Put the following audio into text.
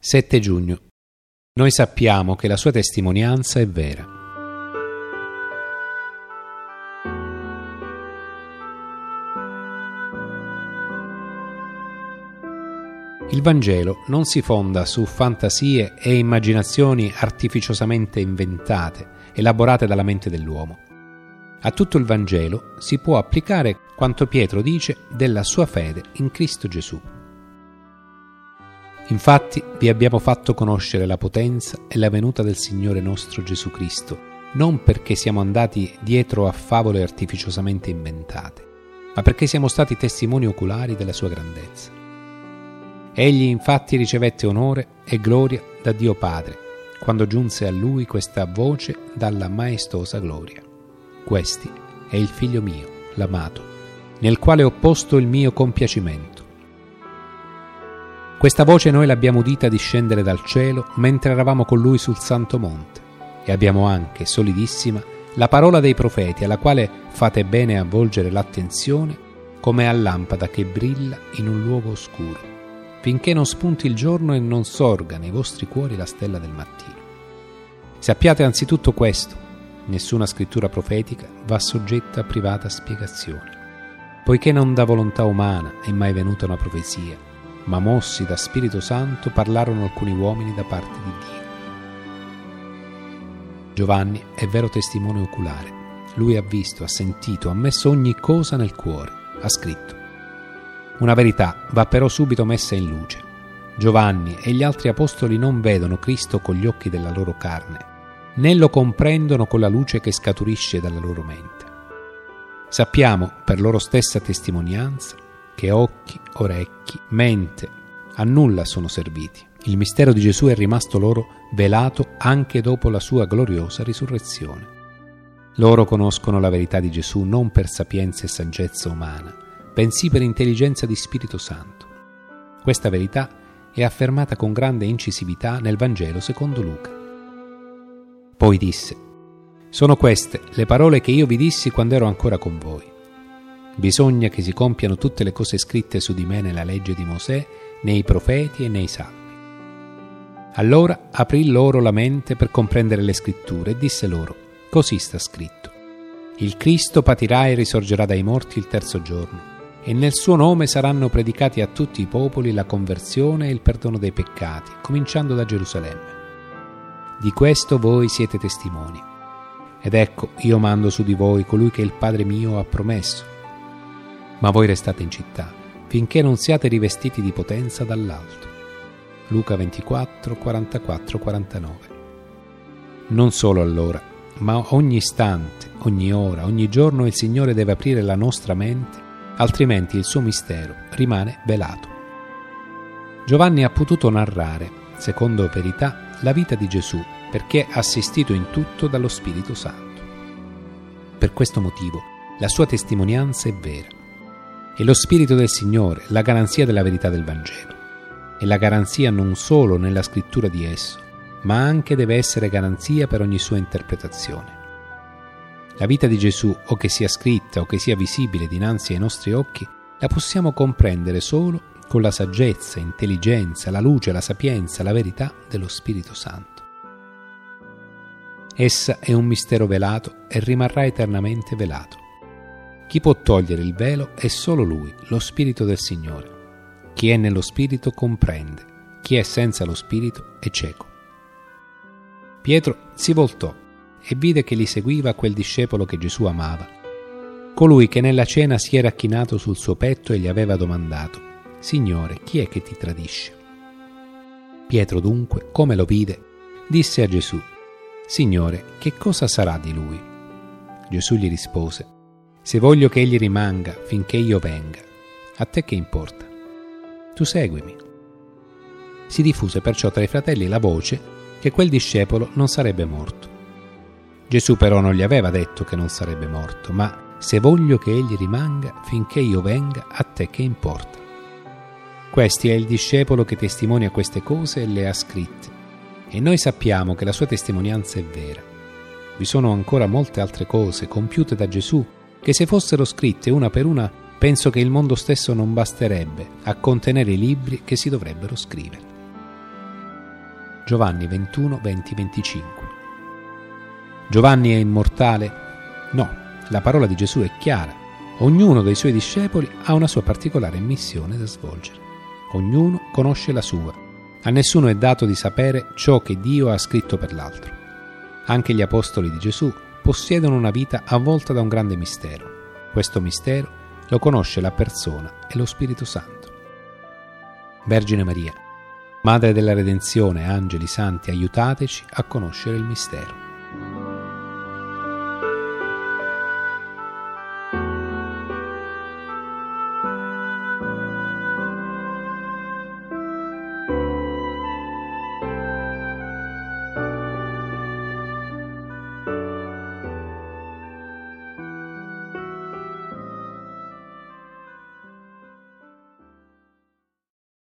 7 giugno. Noi sappiamo che la sua testimonianza è vera. Il Vangelo non si fonda su fantasie e immaginazioni artificiosamente inventate, elaborate dalla mente dell'uomo. A tutto il Vangelo si può applicare quanto Pietro dice della sua fede in Cristo Gesù. Infatti vi abbiamo fatto conoscere la potenza e la venuta del Signore nostro Gesù Cristo, non perché siamo andati dietro a favole artificiosamente inventate, ma perché siamo stati testimoni oculari della sua grandezza. Egli infatti ricevette onore e gloria da Dio Padre, quando giunse a lui questa voce dalla maestosa gloria. Questi è il Figlio mio, l'amato, nel quale ho posto il mio compiacimento. Questa voce noi l'abbiamo udita discendere dal cielo mentre eravamo con lui sul Santo Monte, e abbiamo anche, solidissima, la parola dei profeti, alla quale fate bene a volgere l'attenzione come a lampada che brilla in un luogo oscuro, finché non spunti il giorno e non sorga nei vostri cuori la stella del mattino. Sappiate anzitutto questo: nessuna scrittura profetica va soggetta a privata spiegazione, poiché non da volontà umana è mai venuta una profezia, ma mossi da Spirito Santo parlarono alcuni uomini da parte di Dio. Giovanni è vero testimone oculare. Lui ha visto, ha sentito, ha messo ogni cosa nel cuore, ha scritto. Una verità va però subito messa in luce. Giovanni e gli altri apostoli non vedono Cristo con gli occhi della loro carne, né lo comprendono con la luce che scaturisce dalla loro mente. Sappiamo, per loro stessa testimonianza, che occhi, orecchi, mente a nulla sono serviti. Il mistero di Gesù è rimasto loro velato anche dopo la sua gloriosa risurrezione. Loro conoscono la verità di Gesù non per sapienza e saggezza umana, bensì per intelligenza di Spirito Santo. Questa verità è affermata con grande incisività nel Vangelo secondo Luca. Poi disse: «Sono queste le parole che io vi dissi quando ero ancora con voi. Bisogna che si compiano tutte le cose scritte su di me nella legge di Mosè, nei profeti e nei salmi». Allora aprì loro la mente per comprendere le scritture e disse loro: «Così sta scritto: il Cristo patirà e risorgerà dai morti il terzo giorno, e nel suo nome saranno predicati a tutti i popoli la conversione e il perdono dei peccati, cominciando da Gerusalemme. Di questo voi siete testimoni. Ed ecco, io mando su di voi colui che il Padre mio ha promesso. Ma voi restate in città, finché non siate rivestiti di potenza dall'alto». Luca 24, 44, 49. Non solo allora, ma ogni istante, ogni ora, ogni giorno il Signore deve aprire la nostra mente, altrimenti il suo mistero rimane velato. Giovanni ha potuto narrare, secondo verità, la vita di Gesù, perché assistito in tutto dallo Spirito Santo. Per questo motivo la sua testimonianza è vera. È lo Spirito del Signore la garanzia della verità del Vangelo. È la garanzia non solo nella scrittura di esso, ma anche deve essere garanzia per ogni sua interpretazione. La vita di Gesù, o che sia scritta o che sia visibile dinanzi ai nostri occhi, la possiamo comprendere solo con la saggezza, intelligenza, la luce, la sapienza, la verità dello Spirito Santo. Essa è un mistero velato e rimarrà eternamente velato. Chi può togliere il velo è solo Lui, lo Spirito del Signore. Chi è nello Spirito comprende, chi è senza lo Spirito è cieco. Pietro si voltò e vide che gli seguiva quel discepolo che Gesù amava, colui che nella cena si era chinato sul suo petto e gli aveva domandato: «Signore, chi è che ti tradisce?» Pietro dunque, come lo vide, disse a Gesù: «Signore, che cosa sarà di lui?» Gesù gli rispose: «Se voglio che egli rimanga finché io venga, a te che importa? Tu seguimi». Si diffuse perciò tra i fratelli la voce che quel discepolo non sarebbe morto. Gesù però non gli aveva detto che non sarebbe morto, ma: «Se voglio che egli rimanga finché io venga, a te che importa?» Questi è il discepolo che testimonia queste cose e le ha scritte, e noi sappiamo che la sua testimonianza è vera. Vi sono ancora molte altre cose compiute da Gesù che, se fossero scritte una per una, penso che il mondo stesso non basterebbe a contenere i libri che si dovrebbero scrivere. Giovanni 21, 20, 25. Giovanni è immortale? No, la parola di Gesù è chiara. Ognuno dei suoi discepoli ha una sua particolare missione da svolgere. Ognuno conosce la sua. A nessuno è dato di sapere ciò che Dio ha scritto per l'altro. Anche gli apostoli di Gesù possiedono una vita avvolta da un grande mistero. Questo mistero lo conosce la persona e lo Spirito Santo. Vergine Maria, Madre della Redenzione, angeli santi, aiutateci a conoscere il mistero.